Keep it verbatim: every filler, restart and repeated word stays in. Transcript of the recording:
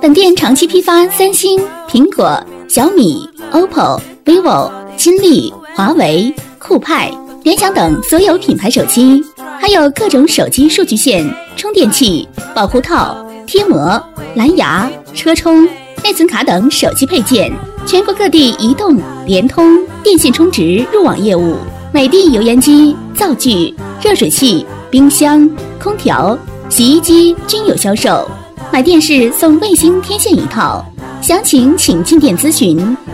本店长期批发三星、苹果、小米、O P P O、vivo、金立、华为、酷派、联想等所有品牌手机，还有各种手机数据线、充电器、保护套、贴膜、蓝牙、车充、内存卡等手机配件，全国各地移动、联通、电信充值、入网业务，美的油烟机、灶具、热水器、冰箱、空调、洗衣机均有销售。买电视送卫星天线一套，详情请进店咨询。